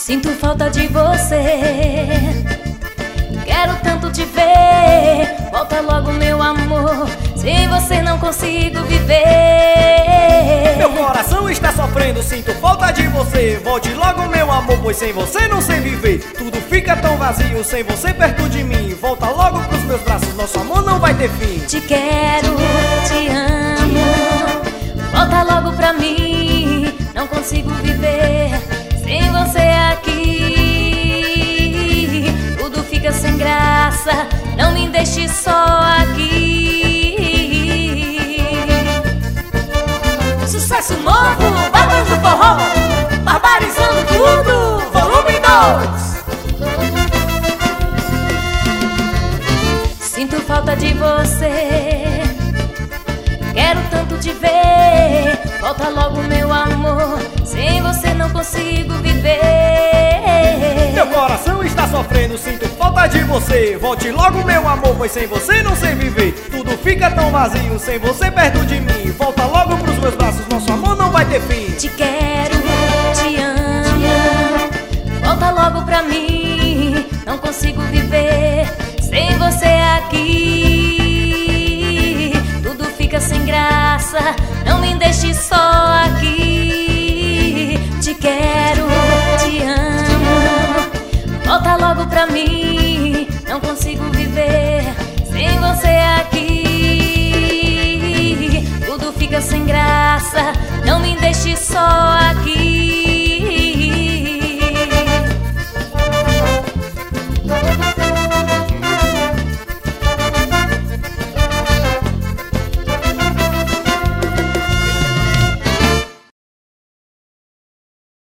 Sinto falta de você, quero tanto te ver. Volta logo, meu amor, sem você não consigo viver. Meu coração está sofrendo, sinto falta de você. Volte logo, meu amor, pois sem você não sei viver. Tudo fica tão vazio sem você perto de mim. Volta logo pros meus braços, nosso amor não vai ter fim. Te quero, te amo, volta logo pra mim. Não consigo viver sem você aqui. Tudo fica sem graça, não me deixe só aqui. Sucesso novo, Barões do Forró, barbarizando tudo, volume 2. Sinto falta de você, quero tanto te ver. Volta logo, meu amor, sem você não consigo viver. Meu coração está sofrendo, sinto falta de você. Volte logo, meu amor, pois sem você não sei viver. Tudo fica tão vazio sem você perto de mim. Volta logo pros meus braços, nosso amor não vai ter fim. Te quero,